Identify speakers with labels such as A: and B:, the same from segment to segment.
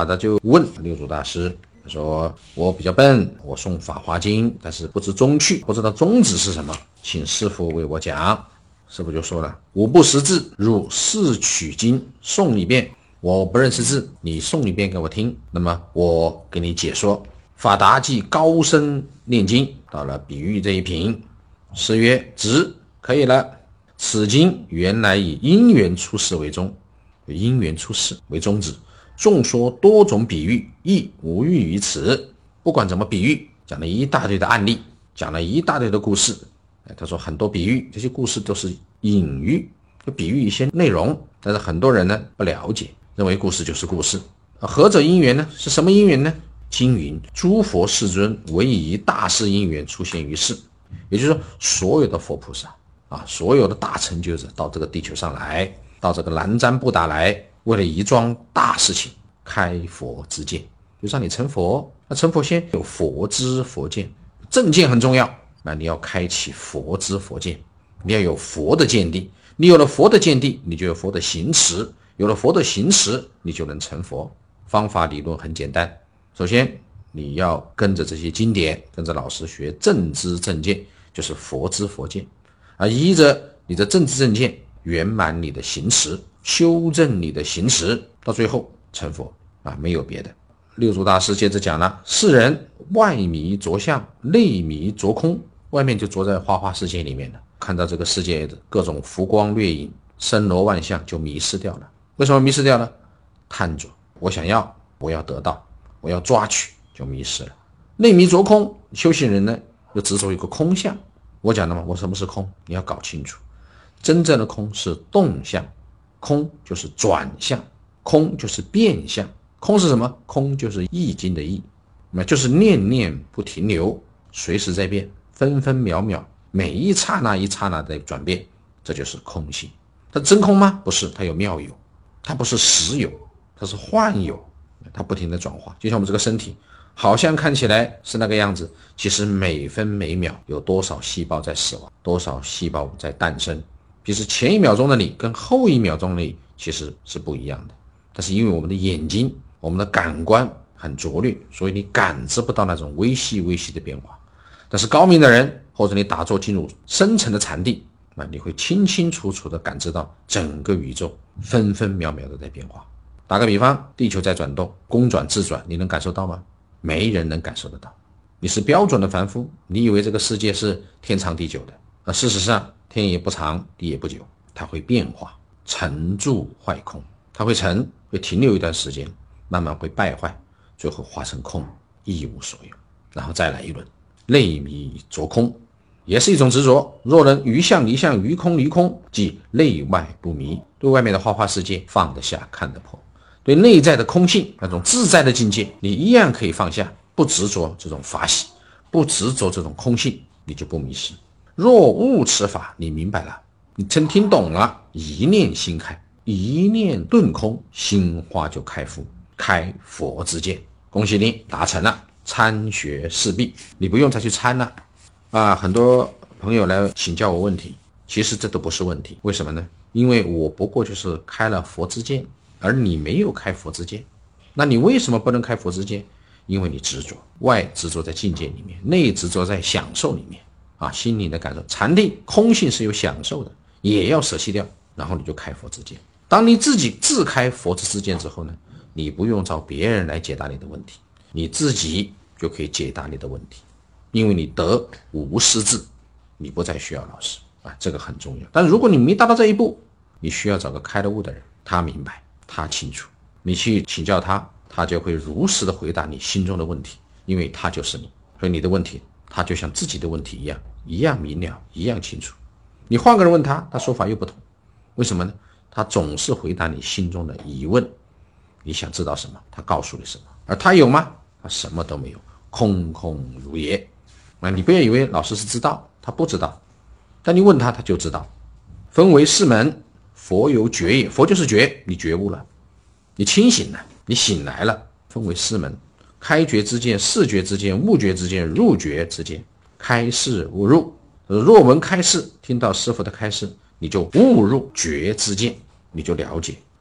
A: 他就问六祖大师，他说我比较笨，我诵法华经，但是不知宗趣，不知道宗旨是什么，请师父为我讲。师父就说了，我不识字，汝试取经诵一遍，我不认识字，你诵一遍给我听，那么我给你解说。法达即高声念经，到了比喻这一品，诗曰：直，可以了。此经原来以因缘出世为宗，因缘出世为宗旨，众说多种比喻，亦无欲于此。不管怎么比喻，讲了一大堆的案例，讲了一大堆的故事。他说很多比喻，这些故事都是隐喻，就比喻一些内容，但是很多人呢不了解，认为故事就是故事。何者因缘呢？是什么因缘呢？经云诸佛世尊唯以大事因缘出现于世，也就是说所有的佛菩萨所有的大成就者到这个地球上来，到这个南瞻布达来，为了一桩大事情开佛之见，就让你成佛。那成佛先有佛知佛见，正见很重要，那你要开启佛知佛见，你要有佛的见地，你有了佛的见地，你就有佛的行持，有了佛的行持，你就能成佛。方法理论很简单，首先你要跟着这些经典，跟着老师学正知正见，就是佛知佛见，依着你的正知正见圆满你的行持，修正你的行持，到最后成佛没有别的。六祖大师接着讲了，世人外迷着相，内迷着空，外面就着在花花世界里面了，看到这个世界的各种浮光掠影，森罗万象，就迷失掉了。为什么迷失掉了？贪着，我想要，我要得到，我要抓取，就迷失了。内迷着空，修行人呢又执着一个空相。我讲了吗？我什么是空？你要搞清楚，真正的空是动向，空就是转向，空就是变相。空是什么？空就是易经的易，那就是念念不停留，随时在变，分分秒秒，每一刹那一刹那在转变，这就是空性。它真空吗？不是，它有妙有，它不是实有，它是幻有，它不停的转化。就像我们这个身体，好像看起来是那个样子，其实每分每秒有多少细胞在死亡，多少细胞在诞生。其实前一秒钟的你跟后一秒钟的你其实是不一样的，但是因为我们的眼睛，我们的感官很拙劣，所以你感知不到那种微细微细的变化。但是高明的人，或者你打坐进入深层的禅定，你会清清楚楚地感知到整个宇宙分分秒秒的在变化。打个比方，地球在转动，公转自转，你能感受到吗？没人能感受得到。你是标准的凡夫，你以为这个世界是天长地久的，事实上天也不长，地也不久，它会变化，成住坏空，它会成，会停留一段时间，慢慢会败坏，最后化成空，一无所有。然后再来一轮内迷着空，也是一种执着。若能于相离相，于空离空，即内外不迷。对外面的花花世界放得下，看得破，对内在的空性，那种自在的境界，你一样可以放下，不执着这种法喜，不执着这种空性，你就不迷失。若悟此法，你明白了，你真听懂了，一念心开，一念顿空，心花就开敷，开佛之见。恭喜你达成了，参学事毕，你不用再去参了很多朋友来请教我问题，其实这都不是问题。为什么呢？因为我不过就是开了佛之见，而你没有开佛之见。那你为什么不能开佛之见？因为你执着，外执着在境界里面，内执着在享受里面心灵的感受。禅定空性是有享受的，也要舍弃掉，然后你就开佛之见。当你自己自开佛之见之后呢，你不用找别人来解答你的问题，你自己就可以解答你的问题，因为你得无师自，你不再需要老师这个很重要。但如果你没达到这一步，你需要找个开了悟的人，他明白，他清楚，你去请教他，他就会如实的回答你心中的问题，因为他就是你，所以你的问题他就像自己的问题一样明了，一样清楚。你换个人问他，他说法又不同。为什么呢？他总是回答你心中的疑问，你想知道什么，他告诉你什么。而他有吗？他什么都没有，空空如也。你不要以为老师是知道，他不知道，但你问他，他就知道。分为四门，佛有觉也，佛就是觉，你觉悟了，你清醒了，你醒来了。分为四门，开觉之见、视觉之见、悟觉之见、入觉之见。开示悟入，若闻开示，听到师父的开示，你就悟入觉之见，你就了解，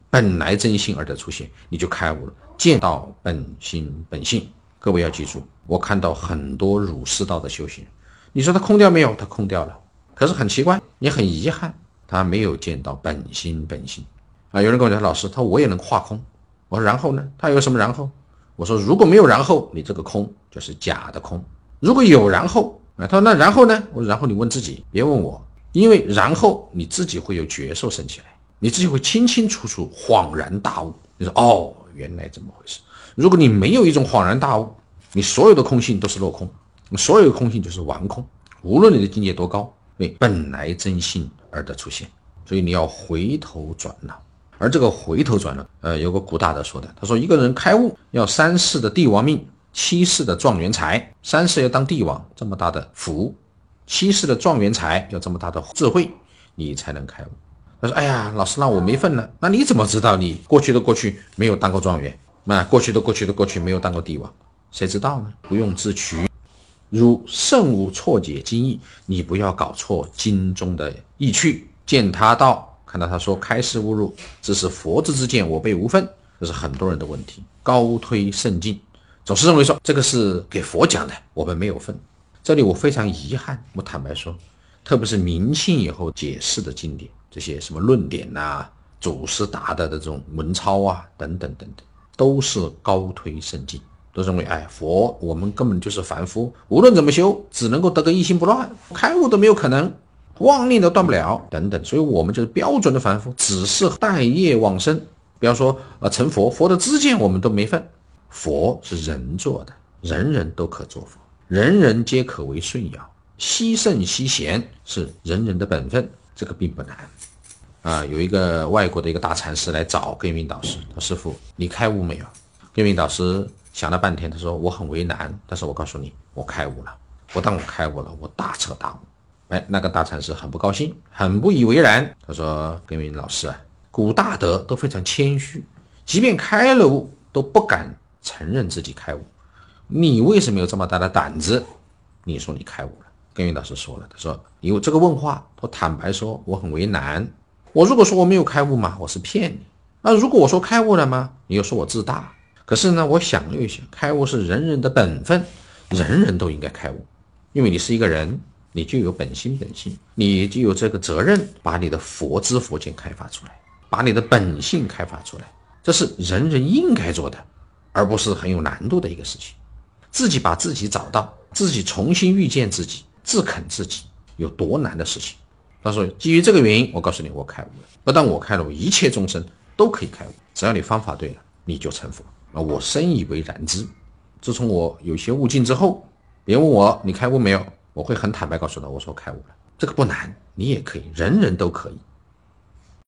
A: 本来真心而得出现，你就开悟了，见到本心本性。各位要记住，我看到很多儒释道的修行人，你说他空掉没有？他空掉了，可是很奇怪，也很遗憾，他没有见到本心本性啊。有人跟我讲，老师，我也能化空。我说然后呢？他有什么然后？我说如果没有然后，你这个空就是假的空。如果有然后，他说那然后呢？我说然后你问自己，别问我，因为然后你自己会有觉受升起来，你自己会清清楚楚恍然大悟。你说哦，原来这么回事。如果你没有一种恍然大悟，你所有的空性都是落空，所有的空性就是顽空，无论你的境界多高，本来真性而得出现。所以你要回头转脑。而这个回头转脑，有个古大德说的，他说一个人开悟要3世的帝王命，7世的状元才，3世要当帝王，这么大的福，7世的状元才要这么大的智慧，你才能开悟。他说哎呀，老师，那我没份了。那你怎么知道你过去的过去没有当过状元，那过去的过去的过去没有当过帝王？谁知道呢？不用自取。如圣无错解经义，你不要搞错经中的意趣。见他道，看到他说开示误入，只是佛之见，我辈无分，这是很多人的问题。高推圣境，总是认为说这个是给佛讲的，我们没有份。这里我非常遗憾，我坦白说，特别是明清以后解释的经典，这些什么论点啊、祖师达的这种文钞啊等等等等，都是高推圣境，都认为佛我们根本就是凡夫，无论怎么修，只能够得个一心不乱，开悟都没有可能，妄念都断不了等等，所以我们就是标准的凡夫，只是待业往生。比方说成佛的知见我们都没份。佛是人做的，人人都可做佛，人人皆可为顺尧，惜圣惜贤是人人的本分，这个并不难有一个外国的一个大禅师来找根云导师，他说师父你开悟没有？根云导师想了半天，他说我很为难，但是我告诉你我开悟了。不但我开悟了，我大彻大悟。那个大禅师很不高兴，很不以为然，他说根云老师啊，古大德都非常谦虚，即便开了悟都不敢承认自己开悟，你为什么有这么大的胆子？你说你开悟了。根云老师说了，他说你有这个问话，我坦白说我很为难。我如果说我没有开悟嘛，我是骗你。那如果我说开悟了吗？你又说我自大。可是呢，我想了一想，开悟是人人的本分，人人都应该开悟，因为你是一个人，你就有本心本性，你就有这个责任，把你的佛知佛见开发出来，把你的本性开发出来，这是人人应该做的，而不是很有难度的一个事情。自己把自己找到，自己重新遇见自己，自肯自己，有多难的事情。他说基于这个原因，我告诉你我开悟了。不但我开了，一切众生都可以开悟，只要你方法对了，你就成佛。我深以为然之。自从我有些悟境之后，别问我你开悟没有，我会很坦白告诉他，我说开悟了。这个不难，你也可以，人人都可以。